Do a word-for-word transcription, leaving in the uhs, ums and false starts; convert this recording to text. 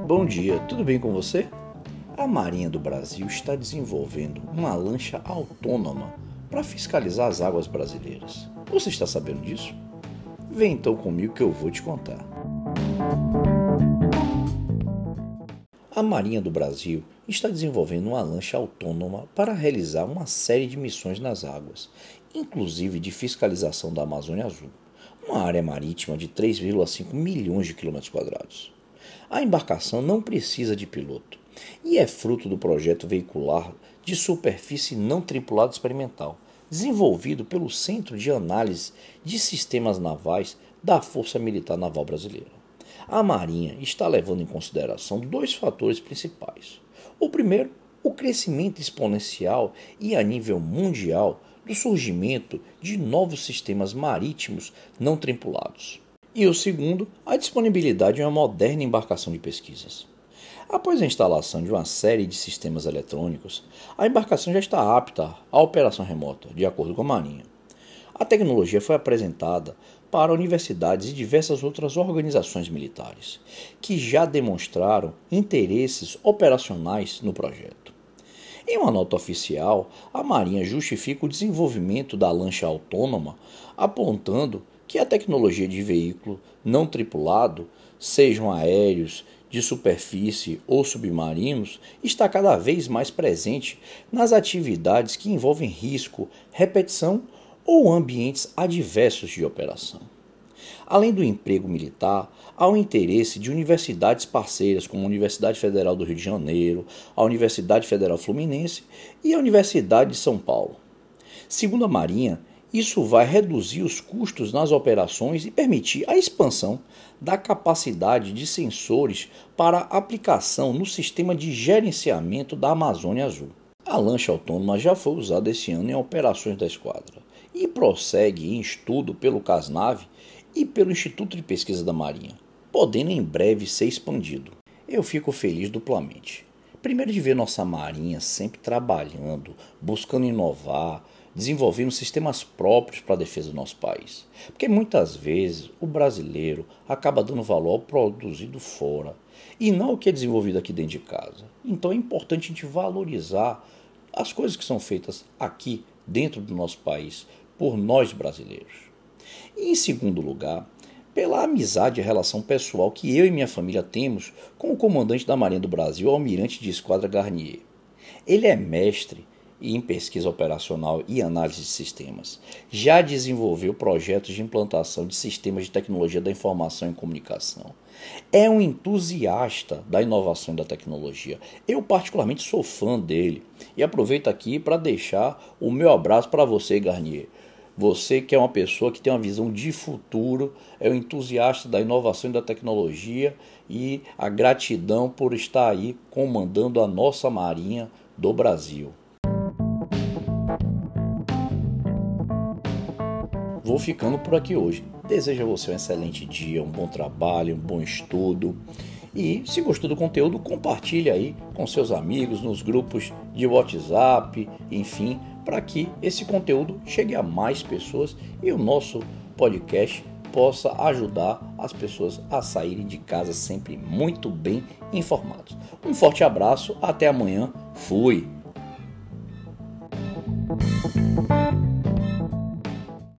Bom dia, tudo bem com você? A Marinha do Brasil está desenvolvendo uma lancha autônoma para fiscalizar as águas brasileiras. Você está sabendo disso? Vem então comigo que eu vou te contar. A Marinha do Brasil está desenvolvendo uma lancha autônoma para realizar uma série de missões nas águas, inclusive de fiscalização da Amazônia Azul, uma área marítima de três vírgula cinco milhões de quilômetros quadrados. A embarcação não precisa de piloto e é fruto do projeto veicular de superfície não tripulado experimental, desenvolvido pelo Centro de Análise de Sistemas Navais da Força Militar Naval Brasileira. A Marinha está levando em consideração dois fatores principais. O primeiro, o crescimento exponencial e a nível mundial do surgimento de novos sistemas marítimos não tripulados. E o segundo, a disponibilidade de uma moderna embarcação de pesquisas. Após a instalação de uma série de sistemas eletrônicos, a embarcação já está apta à operação remota, de acordo com a Marinha. A tecnologia foi apresentada para universidades e diversas outras organizações militares, que já demonstraram interesses operacionais no projeto. Em uma nota oficial, a Marinha justifica o desenvolvimento da lancha autônoma, apontando que a tecnologia de veículo não tripulado, sejam aéreos, de superfície ou submarinos, está cada vez mais presente nas atividades que envolvem risco, repetição ou ambientes adversos de operação. Além do emprego militar, há o interesse de universidades parceiras como a Universidade Federal do Rio de Janeiro, a Universidade Federal Fluminense e a Universidade de São Paulo. Segundo a Marinha, isso vai reduzir os custos nas operações e permitir a expansão da capacidade de sensores para aplicação no sistema de gerenciamento da Amazônia Azul. A lancha autônoma já foi usada esse ano em operações da esquadra e prossegue em estudo pelo CASNAV e pelo Instituto de Pesquisa da Marinha, podendo em breve ser expandido. Eu fico feliz duplamente. Primeiro de ver nossa Marinha sempre trabalhando, buscando inovar, desenvolvendo sistemas próprios para a defesa do nosso país. Porque muitas vezes o brasileiro acaba dando valor ao produzido fora e não ao que é desenvolvido aqui dentro de casa. Então é importante a gente valorizar as coisas que são feitas aqui dentro do nosso país por nós brasileiros. E em segundo lugar, pela amizade e relação pessoal que eu e minha família temos com o comandante da Marinha do Brasil, o almirante de esquadra Garnier. Ele é mestre em pesquisa operacional e análise de sistemas. Já desenvolveu projetos de implantação de sistemas de tecnologia da informação e comunicação. É um entusiasta da inovação e da tecnologia. Eu particularmente sou fã dele. E aproveito aqui para deixar o meu abraço para você, Garnier. Você que é uma pessoa que tem uma visão de futuro, é um entusiasta da inovação e da tecnologia e a gratidão por estar aí comandando a nossa Marinha do Brasil. Vou ficando por aqui hoje. Desejo a você um excelente dia, um bom trabalho, um bom estudo. E se gostou do conteúdo, compartilhe aí com seus amigos, nos grupos de WhatsApp, enfim, para que esse conteúdo chegue a mais pessoas e o nosso podcast possa ajudar as pessoas a saírem de casa sempre muito bem informados. Um forte abraço, até amanhã, fui!